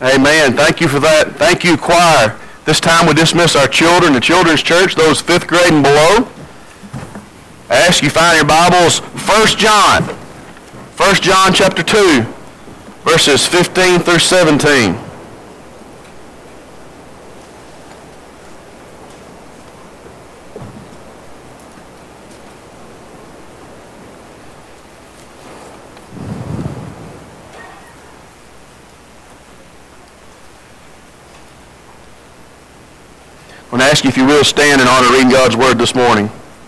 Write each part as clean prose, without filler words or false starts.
Amen. Thank you for that. Thank you, choir. This time we dismiss our children, the children's church, those 5th grade and below. I ask you find your Bibles, 1 John. 1 John chapter 2, verses 15 through 17. I'm going to ask you if you will stand in honor of reading God's Word this morning.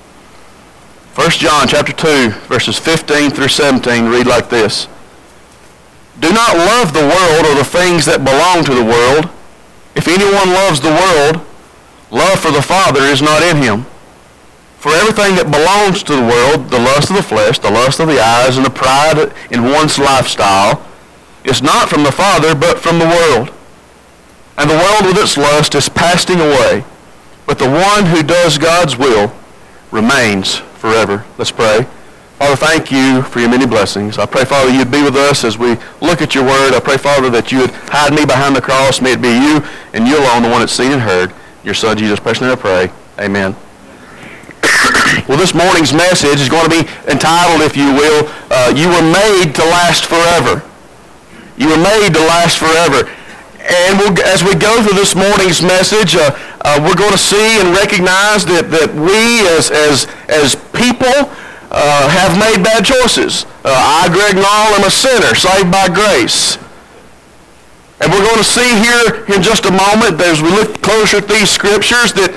1 John chapter 2, verses 15 through 17 read like this. Do not love the world or the things that belong to the world. If anyone loves the world, love for the Father is not in him. For everything that belongs to the world, the lust of the flesh, the lust of the eyes, and the pride in one's lifestyle, is not from the Father, but from the world. And the world with its lust is passing away. But the one who does God's will remains forever. Let's pray. Father, thank you for your many blessings. I pray, Father, you'd be with us as we look at your word. I pray, Father, that you would hide me behind the cross. May it be you and you alone, the one that's seen and heard. Your Son, Jesus, personally I pray. Amen. Well, this morning's message is going to be entitled, if you will, You Were Made to Last Forever. You were made to last forever. And as we go through this morning's message, we're going to see and recognize that we as people have made bad choices. I, Greg Nall, am a sinner saved by grace. And we're going to see here in just a moment, as we look closer at these scriptures, that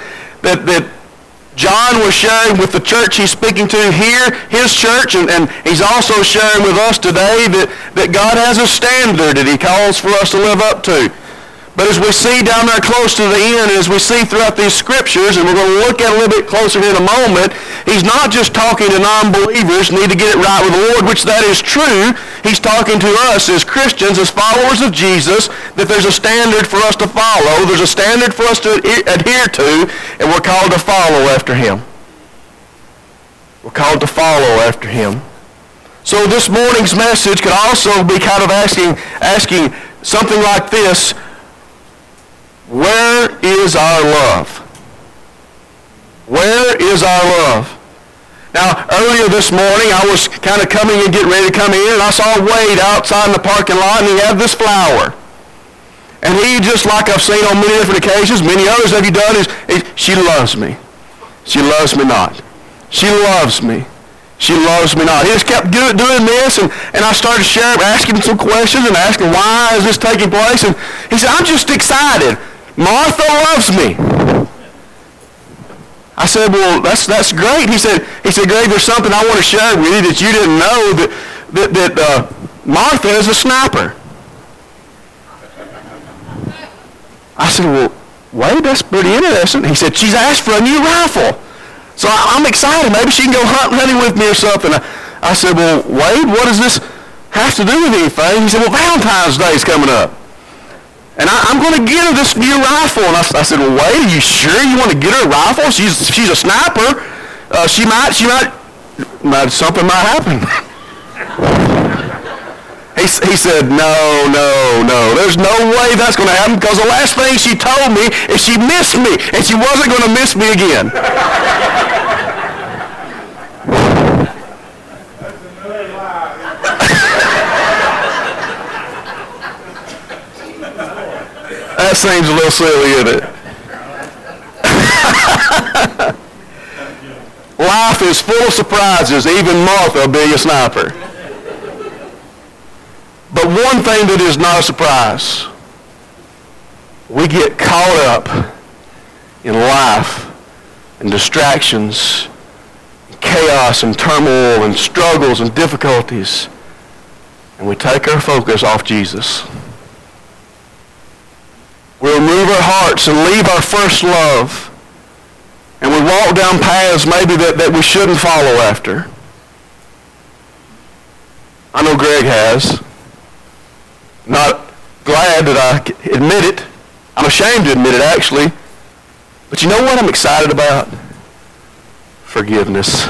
John was sharing with the church he's speaking to here, his church, and he's also sharing with us today that God has a standard that he calls for us to live up to. But as we see down there close to the end, as we see throughout these scriptures, and we're going to look at a little bit closer in a moment, he's not just talking to non-believers need to get it right with the Lord, which that is true. He's talking to us as Christians, as followers of Jesus, that there's a standard for us to follow. There's a standard for us to adhere to, and we're called to follow after him. We're called to follow after him. So this morning's message could also be kind of asking something like this. Where is our love? Where is our love? Now, earlier this morning, I was kind of coming and getting ready to come in, and I saw Wade outside in the parking lot, and he had this flower. And he, just like I've seen on many different occasions, many others have you done, is she loves me. She loves me not. She loves me. She loves me not. He just kept doing this, and I started asking him some questions and asking, why is this taking place? And he said, I'm just excited. Martha loves me. I said, well, that's great. He said, Greg, there's something I want to share with you that you didn't know, that Martha is a sniper. I said, well, Wade, that's pretty interesting. He said, she's asked for a new rifle. So I'm excited. Maybe she can go hunting with me or something. I said, well, Wade, what does this have to do with anything? He said, well, Valentine's Day is coming up. And I'm going to get her this new rifle. And I said, well, Wade, are you sure you want to get her a rifle? She's a sniper. Something might happen. He said, no. There's no way that's going to happen, because the last thing she told me is she missed me, and she wasn't going to miss me again. That seems a little silly, isn't it? Life is full of surprises, even Martha being a sniper. But one thing that is not a surprise, we get caught up in life and distractions, and chaos and turmoil and struggles and difficulties, and we take our focus off Jesus. We remove our hearts and leave our first love, and we walk down paths maybe that we shouldn't follow after. I know Greg has. Not glad that I admit it. I'm ashamed to admit it, actually. But you know what I'm excited about? Forgiveness.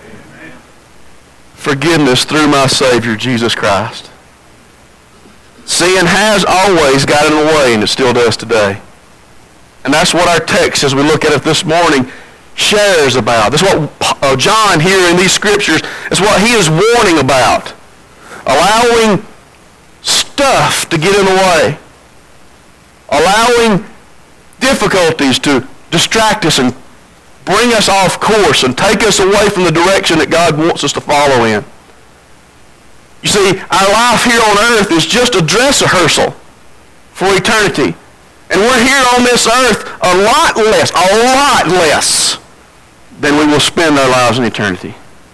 Forgiveness through my Savior, Jesus Christ. sin has always gotten in the way, and it still does today. And that's what our text, as we look at it this morning, shares about. That's what John here in these scriptures, is what he is warning about. Allowing stuff to get in the way. Allowing difficulties to distract us and bring us off course and take us away from the direction that God wants us to follow in. You see, our life here on earth is just a dress rehearsal for eternity. And we're here on this earth a lot less than we will spend our lives in eternity.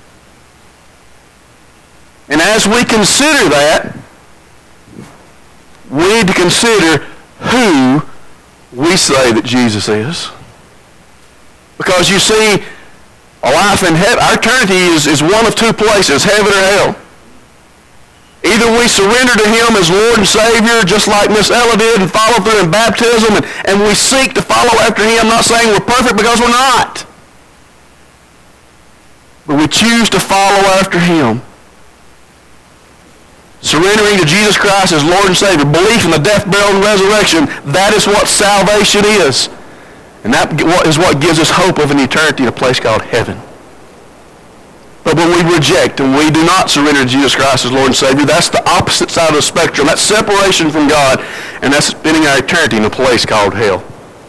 And as we consider that, we need to consider who we say that Jesus is. Because you see, a life in heaven, our eternity is one of two places, heaven or hell. Either we surrender to him as Lord and Savior, just like Miss Ella did, and follow through in baptism, and we seek to follow after him, not saying we're perfect because we're not. But we choose to follow after him. Surrendering to Jesus Christ as Lord and Savior, belief in the death, burial, and resurrection, that is what salvation is. And that is what gives us hope of an eternity in a place called heaven. But when we reject and we do not surrender to Jesus Christ as Lord and Savior, that's the opposite side of the spectrum. That's separation from God, and that's spending our eternity in a place called hell.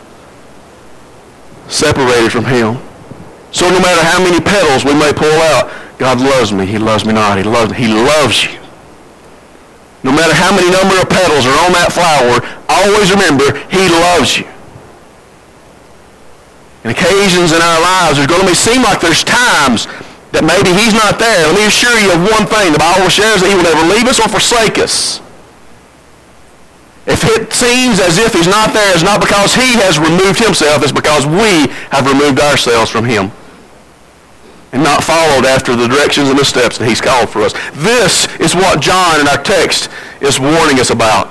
Separated from him. So no matter how many petals we may pull out, God loves me, he loves me not, he loves you. No matter how many number of petals are on that flower, always remember, he loves you. And occasions in our lives, there's going to seem like there's times that maybe he's not there. Let me assure you of one thing. The Bible shares that he will never leave us or forsake us. If it seems as if he's not there, it's not because he has removed himself. It's because we have removed ourselves from him and not followed after the directions and the steps that he's called for us. This is what John in our text is warning us about.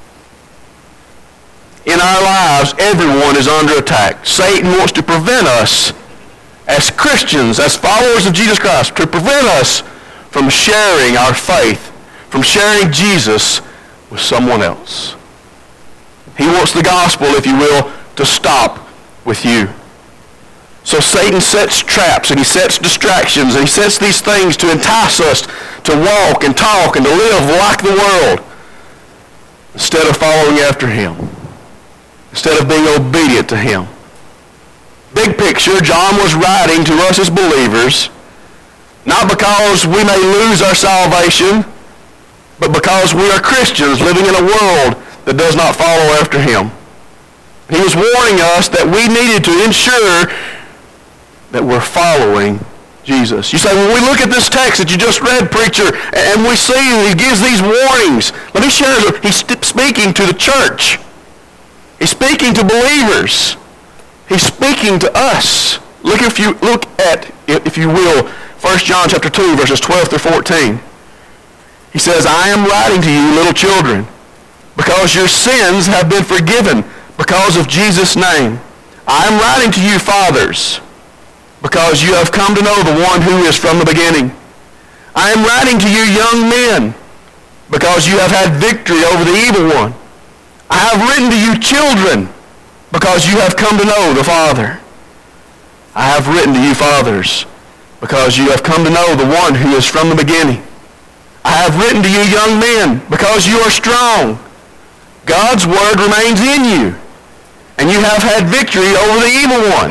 In our lives, everyone is under attack. Satan wants to prevent us as Christians, as followers of Jesus Christ, to prevent us from sharing our faith, from sharing Jesus with someone else. He wants the gospel, if you will, to stop with you. So Satan sets traps and he sets distractions and he sets these things to entice us to walk and talk and to live like the world instead of following after him, instead of being obedient to him. Big picture, John was writing to us as believers, not because we may lose our salvation, but because we are Christians living in a world that does not follow after him. He was warning us that we needed to ensure that we're following Jesus. You say, when we look at this text that you just read, preacher, and we see he gives these warnings, let me share, he's speaking to the church. He's speaking to believers. He's speaking to us. Look at, if you will, 1 John chapter 2, verses 12 through 14. He says, I am writing to you, little children, because your sins have been forgiven because of Jesus' name. I am writing to you, fathers, because you have come to know the one who is from the beginning. I am writing to you, young men, because you have had victory over the evil one. I have written to you, children, because you have come to know the Father. I have written to you, fathers, because you have come to know the one who is from the beginning. I have written to you, young men, because you are strong. God's word remains in you, and you have had victory over the evil one.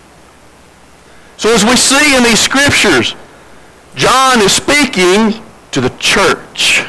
So as we see in these scriptures, John is speaking to the church.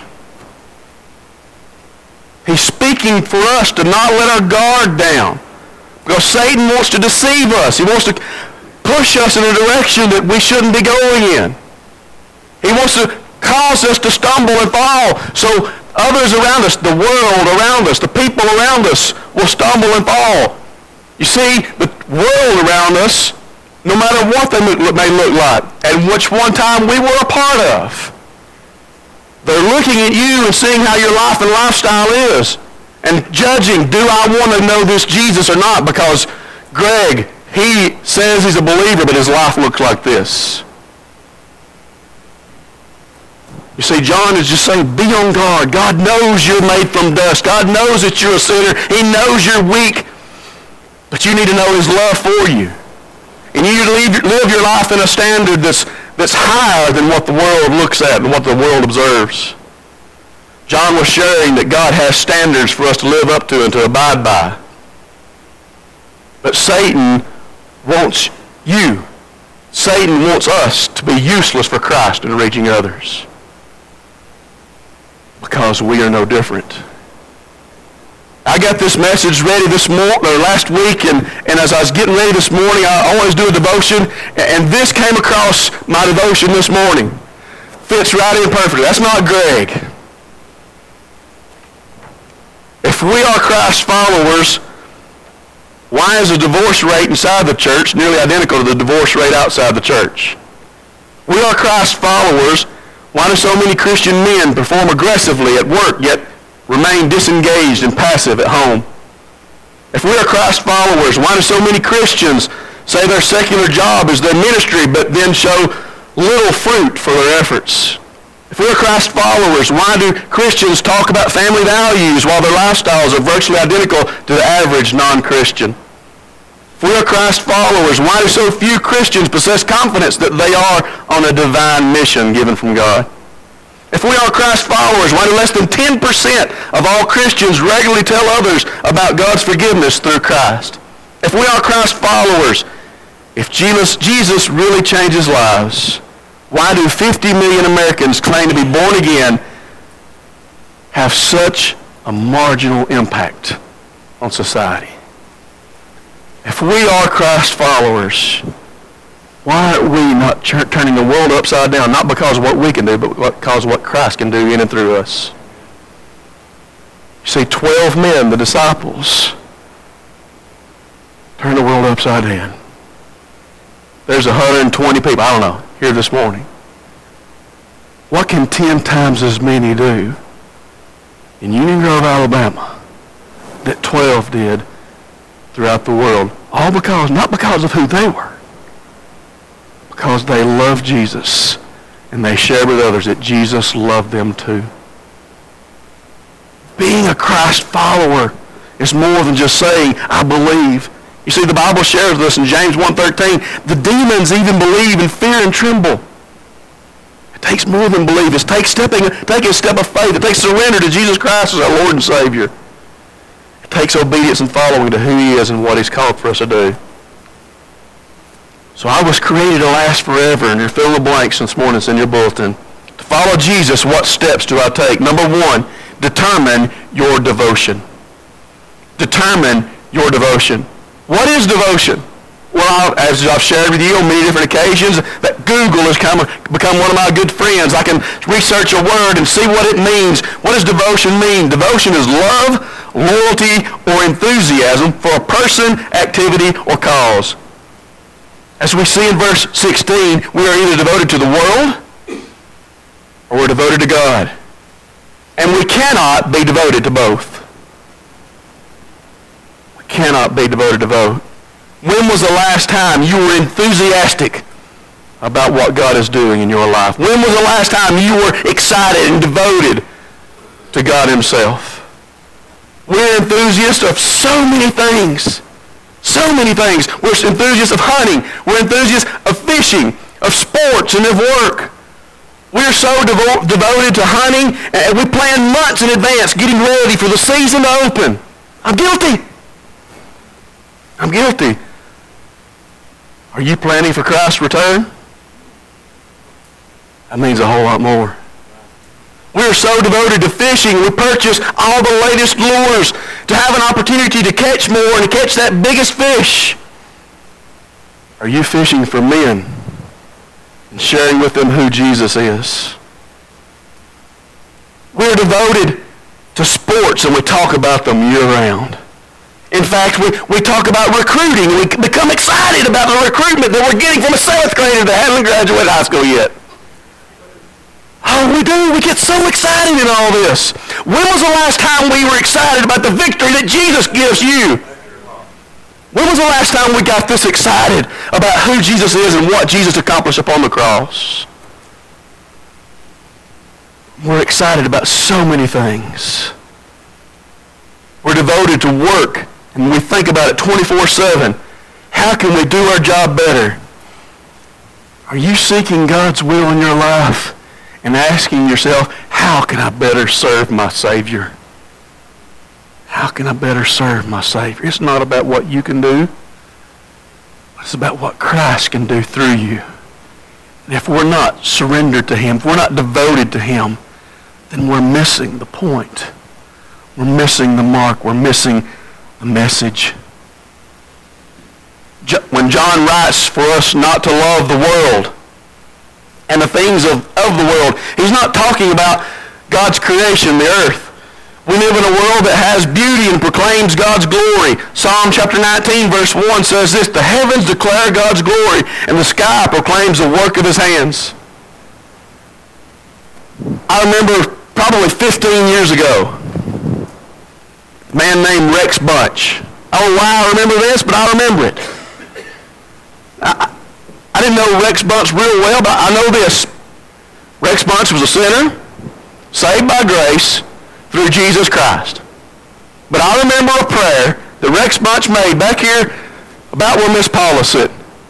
He's speaking for us to not let our guard down. Because Satan wants to deceive us. He wants to push us in a direction that we shouldn't be going in. He wants to cause us to stumble and fall. So others around us, the world around us, the people around us will stumble and fall. You see, the world around us, no matter what they may look like, and which one time we were a part of, they're looking at you and seeing how your life and lifestyle is and judging, do I want to know this Jesus or not? Because Greg, he says he's a believer, but his life looks like this. You see, John is just saying, be on guard. God knows you're made from dust. God knows that you're a sinner. He knows you're weak. But you need to know his love for you. And you need to live your life in a standard that's higher than what the world looks at and what the world observes. John was sharing that God has standards for us to live up to and to abide by. But Satan wants you. Satan wants us to be useless for Christ in reaching others. Because we are no different. I got this message ready last week, and as I was getting ready this morning, I always do a devotion, and this came across my devotion this morning. Fits right in perfectly. That's not Greg. If we are Christ's followers, why is the divorce rate inside the church nearly identical to the divorce rate outside the church? We are Christ's followers. Why do so many Christian men perform aggressively at work, yet remain disengaged and passive at home? If we are Christ's followers, why do so many Christians say their secular job is their ministry, but then show little fruit for their efforts? If we are Christ's followers, why do Christians talk about family values while their lifestyles are virtually identical to the average non-Christian? If we are Christ's followers, why do so few Christians possess confidence that they are on a divine mission given from God? If we are Christ's followers, why do less than 10% of all Christians regularly tell others about God's forgiveness through Christ? If we are Christ's followers, if Jesus really changes lives, why do 50 million Americans claim to be born again have such a marginal impact on society? If we are Christ's followers, why are we not turning the world upside down? Not because of what we can do, but because of what Christ can do in and through us. You see, 12 men, the disciples, turned the world upside down. There's 120 people, I don't know, here this morning. What can 10 times as many do in Union Grove, Alabama, that 12 did throughout the world? All because, not because of who they were, because they loved Jesus and they shared with others that Jesus loved them too. Being a Christ follower is more than just saying, I believe. You see, the Bible shares with us in James 1:13, the demons even believe and fear and tremble. It takes more than belief. It takes taking a step of faith. It takes surrender to Jesus Christ as our Lord and Savior. It takes obedience and following to who he is and what he's called for us to do. So I was created to last forever, and you're filling the blanks this morning. It's in your bulletin. To follow Jesus, what steps do I take? Number one, determine your devotion. Determine your devotion. What is devotion? Well, as I've shared with you on many different occasions, that Google has become one of my good friends. I can research a word and see what it means. What does devotion mean? Devotion is love, loyalty, or enthusiasm for a person, activity, or cause. As we see in verse 16, we are either devoted to the world or we're devoted to God. And we cannot be devoted to both. We cannot be devoted to both. When was the last time you were enthusiastic about what God is doing in your life? When was the last time you were excited and devoted to God himself? We're enthusiasts of so many things. So many things. We're enthusiasts of hunting. We're enthusiasts of fishing, of sports, and of work. We're so devoted to hunting, and we plan months in advance getting ready for the season to open. I'm guilty. I'm guilty. Are you planning for Christ's return? That means a whole lot more. We're so devoted to fishing, we purchase all the latest lures to have an opportunity to catch more and to catch that biggest fish. Are you fishing for men and sharing with them who Jesus is? We're devoted to sports and we talk about them year-round. In fact, we talk about recruiting and we become excited about the recruitment that we're getting from a 7th grader that hasn't graduated high school yet. Oh, we do. We get so excited in all this. When was the last time we were excited about the victory that Jesus gives you? When was the last time we got this excited about who Jesus is and what Jesus accomplished upon the cross? We're excited about so many things. We're devoted to work, and we think about it 24/7. How can we do our job better? Are you seeking God's will in your life and asking yourself, how can I better serve my Savior? How can I better serve my Savior? It's not about what you can do. It's about what Christ can do through you. And if we're not surrendered to Him, if we're not devoted to Him, then we're missing the point. We're missing the mark. We're missing the message. When John writes for us not to love the world and the things of the world, he's not talking about God's creation, the earth. We live in a world that has beauty and proclaims God's glory. Psalm chapter 19 verse 1 says this, "The heavens declare God's glory, and the sky proclaims the work of His hands." I remember probably 15 years ago, a man named Rex Bunch. I don't know why I remember this, but I remember it. I didn't know Rex Bunch real well, but I know this. Rex Bunch was a sinner, saved by grace through Jesus Christ. But I remember a prayer that Rex Bunch made back here about where Miss Paula sit.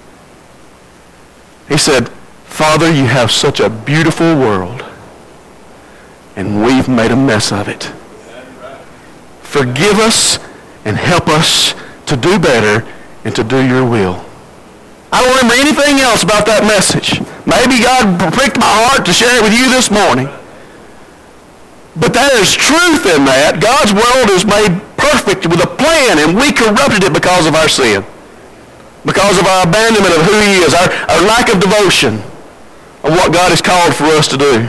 He said, "Father, you have such a beautiful world, and we've made a mess of it. Forgive us and help us to do better and to do your will." I don't remember anything else about that message. Maybe God pricked my heart to share it with you this morning. But there is truth in that. God's world is made perfect with a plan, and we corrupted it because of our sin. Because of our abandonment of who He is, our lack of devotion of what God has called for us to do.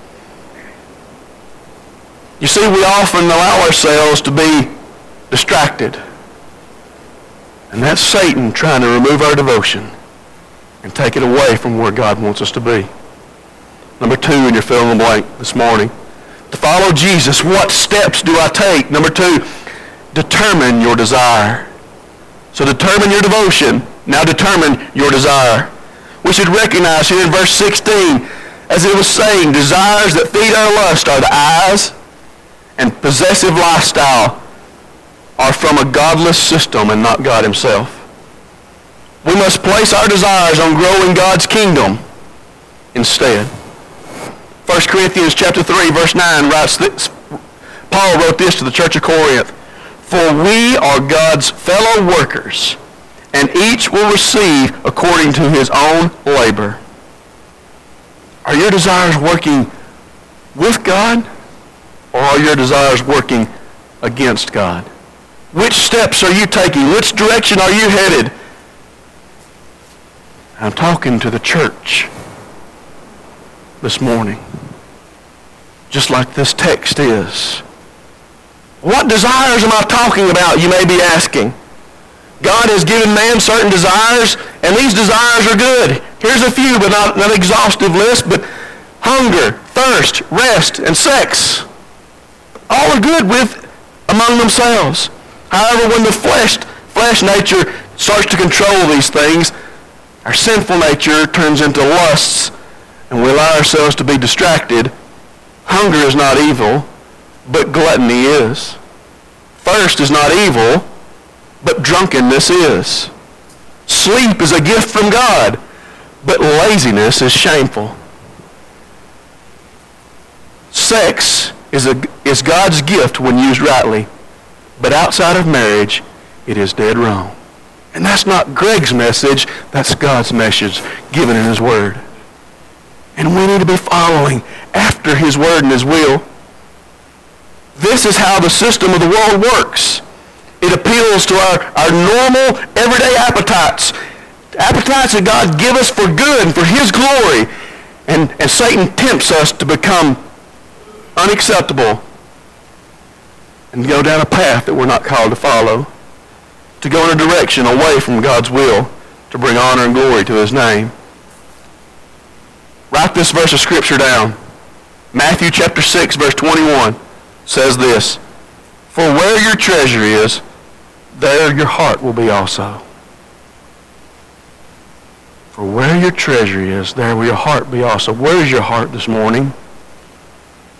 You see, we often allow ourselves to be distracted. And that's Satan trying to remove our devotion and take it away from where God wants us to be. Number 2 in your fill in the blank this morning. To follow Jesus, what steps do I take? Number 2, determine your desire. So determine your devotion. Now determine your desire. We should recognize here in verse 16, as it was saying, desires that feed our lust are the eyes, and possessive lifestyle are from a godless system and not God Himself. We must place our desires on growing God's kingdom instead. 1 Corinthians chapter 3, verse 9 writes this. Paul wrote this to the church of Corinth. "For we are God's fellow workers, and each will receive according to his own labor." Are your desires working with God, or are your desires working against God? Which steps are you taking? Which direction are you headed? I'm talking to the church this morning, just like this text is. What desires am I talking about, you may be asking? God has given man certain desires, and these desires are good. Here's a few, but not an exhaustive list, but hunger, thirst, rest, and sex. All are good among themselves. However, when the flesh nature starts to control these things, our sinful nature turns into lusts, and we allow ourselves to be distracted. Hunger is not evil, but gluttony is. Thirst is not evil, but drunkenness is. Sleep is a gift from God, but laziness is shameful. Sex is God's gift when used rightly, but outside of marriage, it is dead wrong. And that's not Greg's message, that's God's message given in His Word. And we need to be following after His Word and His will. This is how the system of the world works. It appeals to our normal, everyday appetites. Appetites that God give us for good and for His glory. And Satan tempts us to become unacceptable and go down a path that we're not called to follow, to go in a direction away from God's will to bring honor and glory to His name. Write this verse of Scripture down. Matthew chapter 6, verse 21 says this, "For where your treasure is, there your heart will be also." For where your treasure is, there will your heart be also. Where is your heart this morning?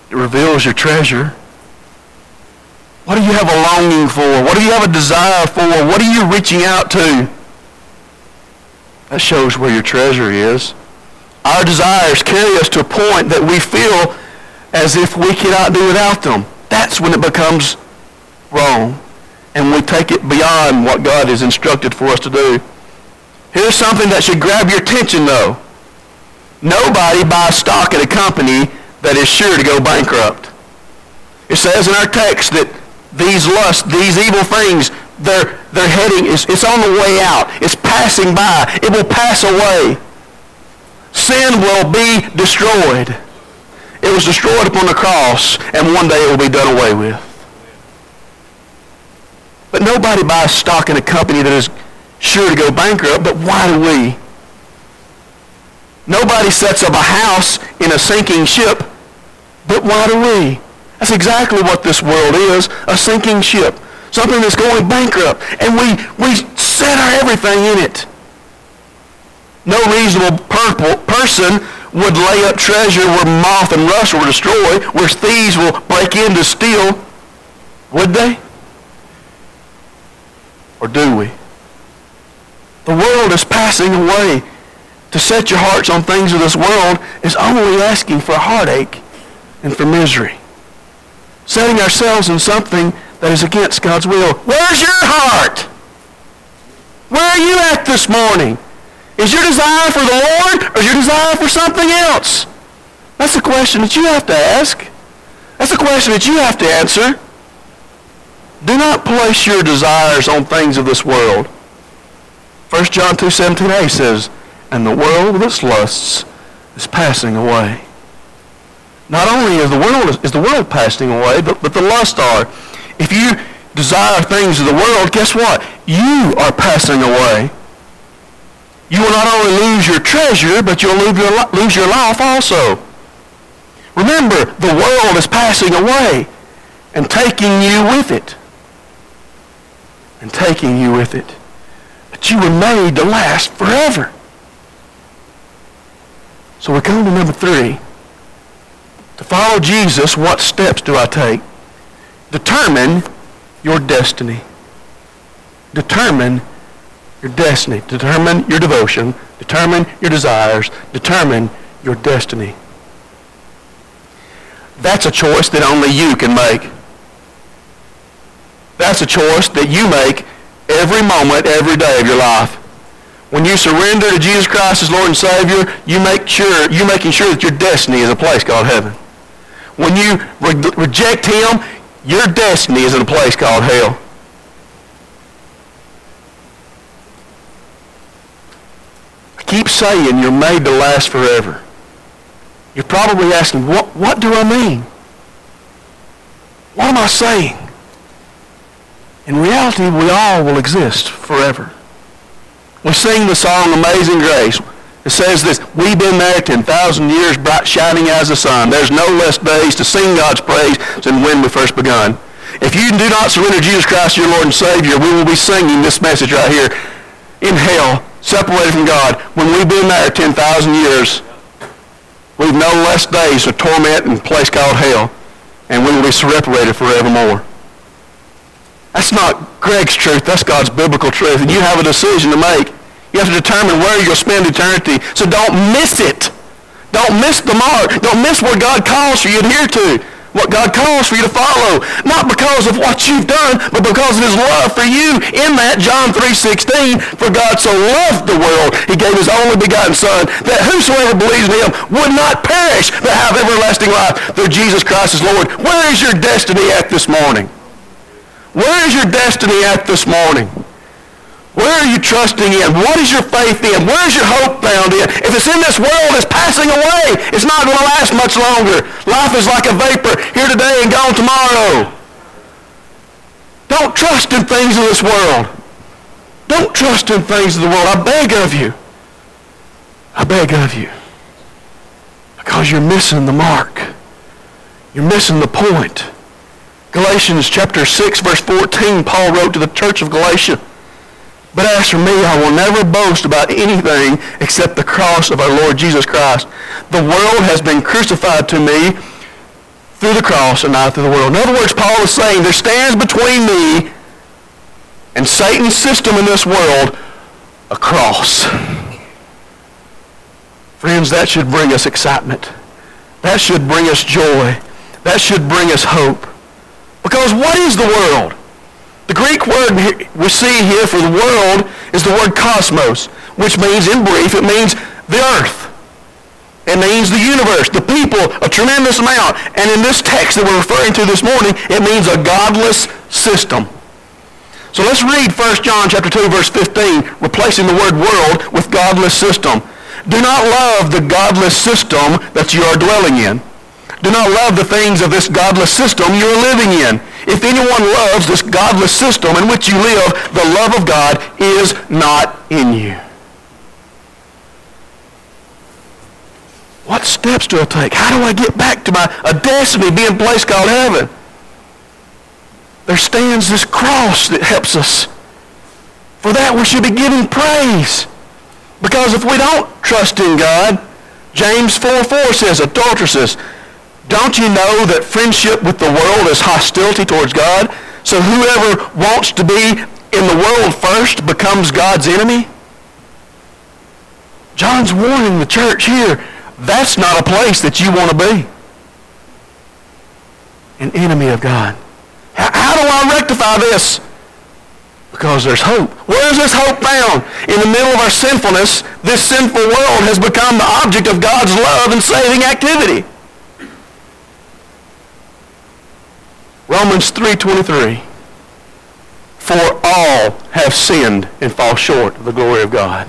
It reveals your treasure. What do you have a longing for? What do you have a desire for? What are you reaching out to? That shows where your treasure is. Our desires carry us to a point that we feel as if we cannot do without them. That's when it becomes wrong, and we take it beyond what God has instructed for us to do. Here's something that should grab your attention, though. Nobody buys stock in a company that is sure to go bankrupt. It says in our text that these lusts, these evil things, they're heading, it's on the way out. It's passing by. It will pass away. Sin will be destroyed. It was destroyed upon the cross, and one day it will be done away with. But nobody buys stock in a company that is sure to go bankrupt, but why do we? Nobody sets up a house in a sinking ship, but why do we? That's exactly what this world is, a sinking ship, something that's going bankrupt, and we set our everything in it. No reasonable person would lay up treasure where moth and rust will destroy, where thieves will break in to steal, would they? Or do we? The world is passing away. To set your hearts on things of this world is only asking for heartache and for misery. Setting ourselves in something that is against God's will. Where's your heart? Where are you at this morning? Is your desire for the Lord, or is your desire for something else? That's a question that you have to ask. That's a question that you have to answer. Do not place your desires on things of this world. 1 John 2:17a says, and the world with its lusts is passing away. Not only is the world passing away, but the lusts are. If you desire things of the world, guess what? You are passing away. You will not only lose your treasure, but you'll lose your life also. Remember, the world is passing away and taking you with it. And taking you with it. But you were made to last forever. So we come to number 3. To follow Jesus, what steps do I take? Determine your destiny. Determine your destiny. Determine your devotion. Determine your desires. Determine your destiny. That's a choice that only you can make. That's a choice that you make every moment, every day of your life. When you surrender to Jesus Christ as Lord and Savior, you're making sure that your destiny is a place called heaven. When you reject Him, your destiny is in a place called hell. I keep saying you're made to last forever. You're probably asking, what do I mean? What am I saying? In reality, we all will exist forever. We sing the song Amazing Grace. It says this, we've been there 10,000 years, bright shining as the sun. There's no less days to sing God's praise than when we first begun. If you do not surrender Jesus Christ, your Lord and Savior, we will be singing this message right here in hell, separated from God. When we've been there 10,000 years, we've no less days of torment and a place called hell, and we will be separated forevermore. That's not Greg's truth. That's God's biblical truth. And you have a decision to make. You have to determine where you're going to spend eternity. So don't miss it. Don't miss the mark. Don't miss what God calls for you to adhere to. What God calls for you to follow. Not because of what you've done, but because of His love for you. In that, John 3:16, for God so loved the world, He gave His only begotten Son, that whosoever believes in Him would not perish, but have everlasting life through Jesus Christ as Lord. Where is your destiny at this morning? Where is your destiny at this morning? Where are you trusting in? What is your faith in? Where is your hope found in? If it's in this world, it's passing away. It's not going to last much longer. Life is like a vapor, here today and gone tomorrow. Don't trust in things of this world. Don't trust in things of the world. I beg of you. I beg of you. Because you're missing the mark. You're missing the point. Galatians chapter 6, verse 14, Paul wrote to the church of Galatia, but as for me, I will never boast about anything except the cross of our Lord Jesus Christ. The world has been crucified to me through the cross and not through the world. In other words, Paul is saying there stands between me and Satan's system in this world a cross. Friends, that should bring us excitement. That should bring us joy. That should bring us hope. Because what is the world? The Greek word we see here for the world is the word cosmos, which means, in brief, it means the earth. It means the universe, the people, a tremendous amount. And in this text that we're referring to this morning, it means a godless system. So let's read 1 John chapter 2, verse 15, replacing the word world with godless system. Do not love the godless system that you are dwelling in. Do not love the things of this godless system you are living in. If anyone loves this godless system in which you live, the love of God is not in you. What steps do I take? How do I get back to a destiny being a place called heaven? There stands this cross that helps us. For that we should be giving praise. Because if we don't trust in God, James 4:4 says, adulteresses, don't you know that friendship with the world is hostility towards God? So whoever wants to be in the world first becomes God's enemy? John's warning the church here, that's not a place that you want to be. An enemy of God. How do I rectify this? Because there's hope. Where is this hope found? In the middle of our sinfulness, this sinful world has become the object of God's love and saving activity. Romans 3:23. For all have sinned and fall short of the glory of God.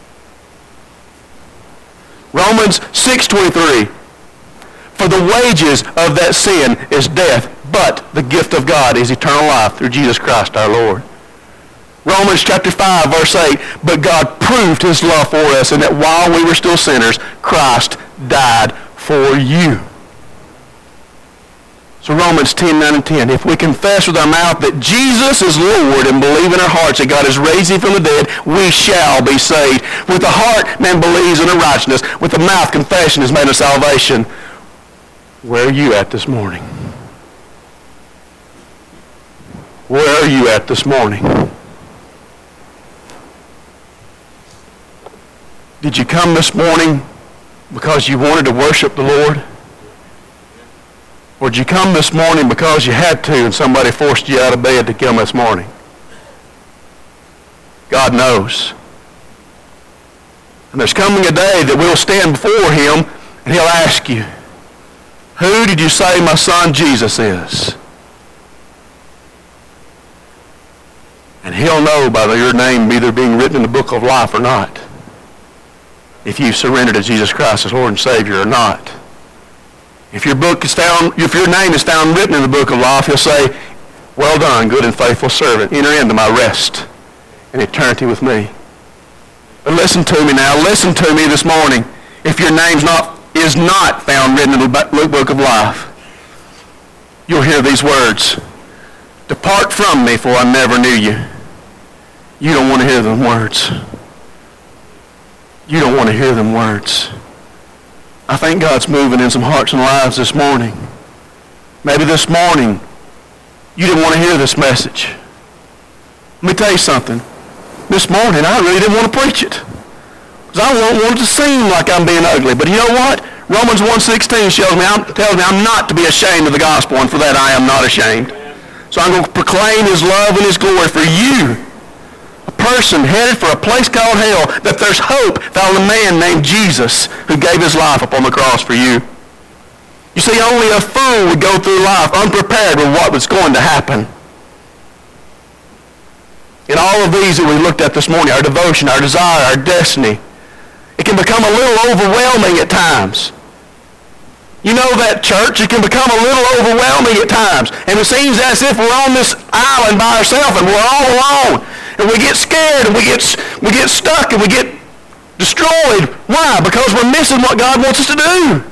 Romans 6:23. For the wages of that sin is death, but the gift of God is eternal life through Jesus Christ our Lord. Romans chapter 5, verse 8. But God proved his love for us, in that while we were still sinners, Christ died for you. So Romans 10:9 and 10. If we confess with our mouth that Jesus is Lord and believe in our hearts that God has raised him from the dead, we shall be saved. With the heart man believes unto righteousness. With the mouth confession is made unto salvation. Where are you at this morning? Where are you at this morning? Did you come this morning because you wanted to worship the Lord? Or did you come this morning because you had to and somebody forced you out of bed to come this morning? God knows. And there's coming a day that we'll stand before him and he'll ask you, who did you say my son Jesus is? And he'll know by your name either being written in the book of life or not. If you surrender to Jesus Christ as Lord and Savior or not. If your name is found written in the book of life, he'll say, well done, good and faithful servant. Enter into my rest and eternity with me. But listen to me now. Listen to me this morning. If your name is not found written in the book of life, you'll hear these words. Depart from me, for I never knew you. You don't want to hear them words. You don't want to hear them words. I think God's moving in some hearts and lives this morning. Maybe this morning you didn't want to hear this message. Let me tell you something. This morning I really didn't want to preach it. Because I don't want it to seem like I'm being ugly. But you know what? Romans 1:16 tells me I'm not to be ashamed of the gospel, and for that I am not ashamed. So I'm going to proclaim his love and his glory for you. A person headed for a place called hell, that there's hope found in a man named Jesus who gave his life upon the cross for you. You see, only a fool would go through life unprepared with what was going to happen. In all of these that we looked at this morning, our devotion, our desire, our destiny, it can become a little overwhelming at times. You know that, church, it can become a little overwhelming at times. And it seems as if we're on this island by ourselves and we're all alone. And we get scared and we get stuck and we get destroyed. Why? Because we're missing what God wants us to do.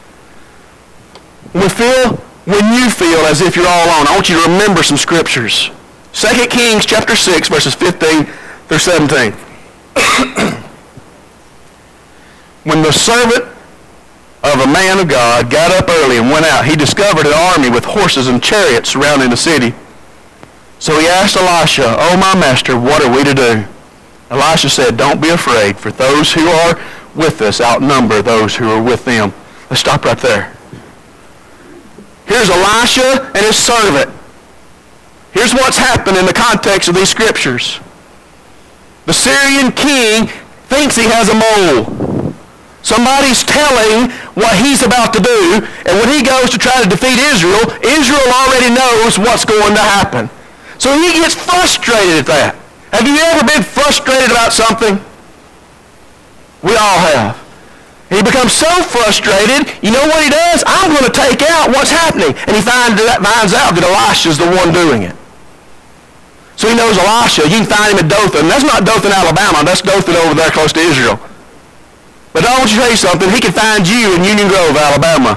When you feel as if you're all alone, I want you to remember some scriptures. 2 Kings chapter 6, verses 15 through 17. When the servant of a man of God got up early and went out. He discovered an army with horses and chariots surrounding the city. So he asked Elisha, "Oh, my master, what are we to do?" Elisha said, "Don't be afraid, for those who are with us outnumber those who are with them." Let's stop right there. Here's Elisha and his servant. Here's what's happened in the context of these scriptures. The Syrian king thinks he has a mole. Somebody's telling what he's about to do, and when he goes to try to defeat Israel, Israel already knows what's going to happen. So he gets frustrated at that. Have you ever been frustrated about something? We all have. He becomes so frustrated, you know what he does? I'm going to take out what's happening. And he finds out that Elisha's the one doing it. So he knows Elisha. You can find him at Dothan. That's not Dothan, Alabama. That's Dothan over there close to Israel. But I want you to tell you something. He can find you in Union Grove, Alabama.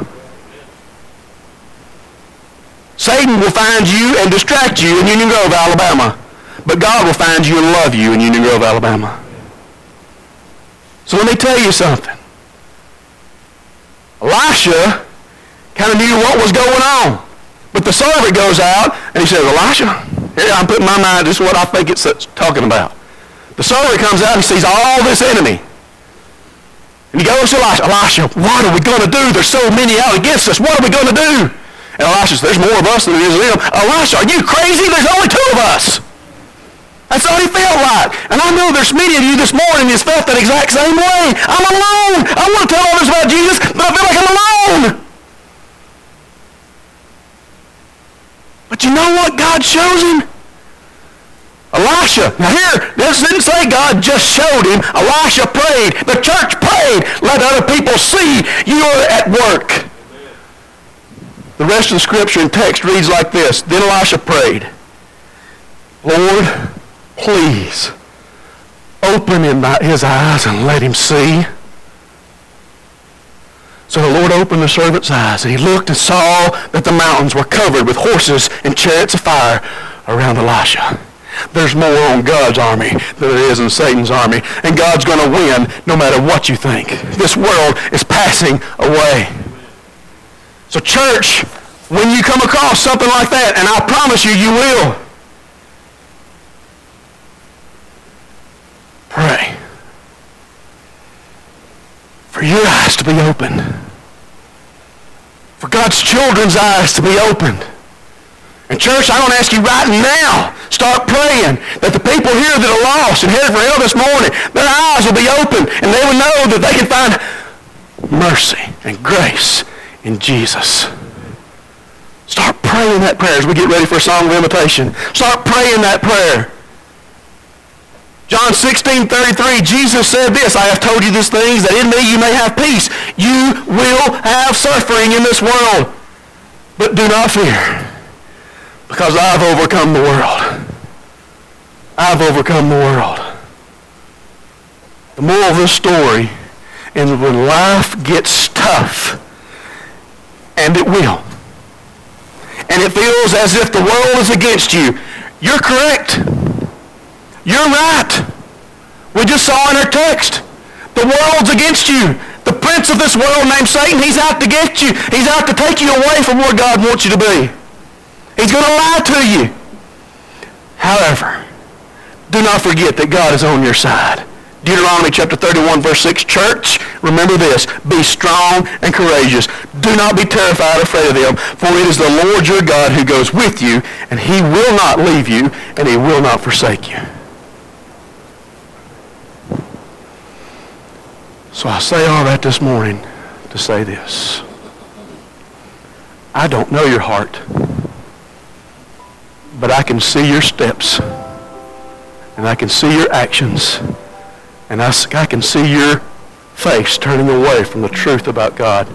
Satan will find you and distract you in Union Grove, Alabama. But God will find you and love you in Union Grove, Alabama. So let me tell you something. Elisha kind of knew what was going on. But the servant goes out and he says, "Elisha, here I'm putting my mind, this is what I think it's talking about." The servant comes out and sees all this enemy. And he goes to Elisha, "Elisha, what are we going to do? There's so many out against us. What are we going to do?" And Elisha says, "There's more of us than there is of them." "Elisha, are you crazy? There's only two of us." That's what he felt like. And I know there's many of you this morning who's felt that exact same way. I'm alone. I want to tell others about Jesus, but I feel like I'm alone. But you know what God shows him? Elisha. Now here, this didn't say God just showed him. Elisha prayed. The church prayed. Let other people see you are at work. The rest of the scripture and text reads like this. Then Elisha prayed, "Lord, please open his eyes and let him see." So the Lord opened the servant's eyes, and he looked and saw that the mountains were covered with horses and chariots of fire around Elisha. There's more on God's army than there is in Satan's army, and God's going to win no matter what you think. This world is passing away. So church, when you come across something like that, and I promise you, you will, pray for your eyes to be opened, for God's children's eyes to be opened. And church, I want to ask you right now, start praying that the people here that are lost and headed for hell this morning, their eyes will be open and they will know that they can find mercy and grace in Jesus. Start praying that prayer as we get ready for a song of invitation. Start praying that prayer. John 16:33, Jesus said this, "I have told you these things, that in me you may have peace. You will have suffering in this world, but do not fear, because I've overcome the world." I've overcome the world. The moral of this story is when life gets tough, and it will, and it feels as if the world is against you, you're correct. You're right. We just saw in our text, the world's against you. The prince of this world named Satan, he's out to get you. He's out to take you away from where God wants you to be. He's going to lie to you. However, do not forget that God is on your side. Deuteronomy chapter 31, verse 6, church, remember this, be strong and courageous. Do not be terrified or afraid of them, for it is the Lord your God who goes with you, and he will not leave you, and he will not forsake you. So I say all that this morning to say this. I don't know your heart, but I can see your steps, and I can see your actions, and I can see your face turning away from the truth about God,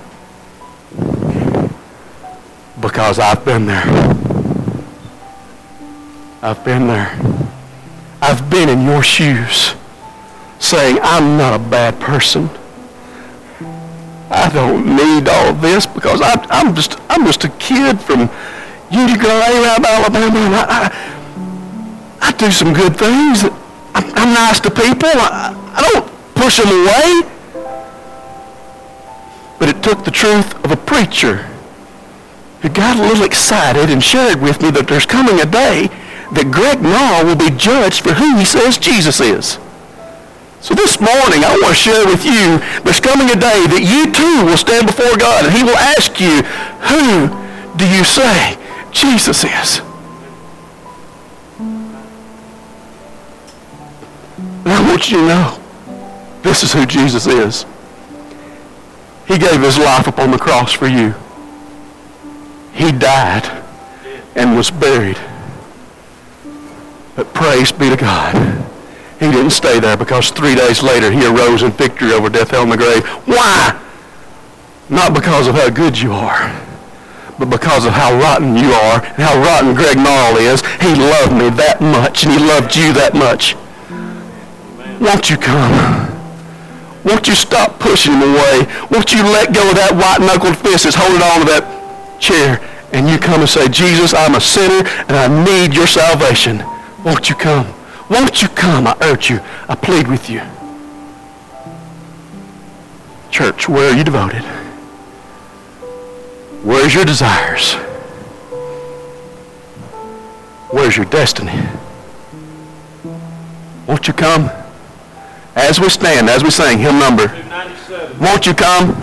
because I've been there. I've been there. I've been in your shoes, saying, I'm not a bad person. I don't need all this because I'm just a kid from Union Grove, Alabama, and I do some good things. I'm nice to people. I don't push them away. But took the truth of a preacher who got a little excited and shared with me that there's coming a day that Greg Nall will be judged for who he says Jesus is. So this morning, I want to share with you, there's coming a day that you too will stand before God and he will ask you, who do you say Jesus is? And I want you to know, this is who Jesus is. He gave his life upon the cross for you. He died and was buried. But praise be to God, he didn't stay there, because 3 days later he arose in victory over death, hell, and the grave. Why? Not because of how good you are, but because of how rotten you are and how rotten Greg Nall is. He loved me that much, and he loved you that much. Won't you come? Won't you stop pushing him away? Won't you let go of that white-knuckled fist that's holding on to that chair, and you come and say, Jesus, I'm a sinner and I need your salvation. Won't you come? Won't you come? I urge you. I plead with you. Church, where are you devoted? Where's your desires? Where's your destiny? Won't you come? As we stand, as we sing hymn number, won't you come?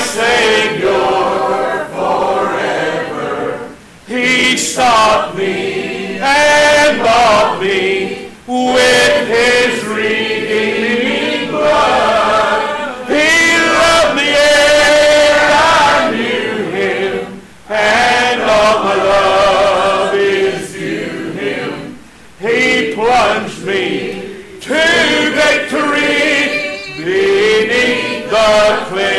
Sought me with his redeeming blood. He loved me ere I knew him, and all my love is to him. He plunged me to victory beneath the cliff.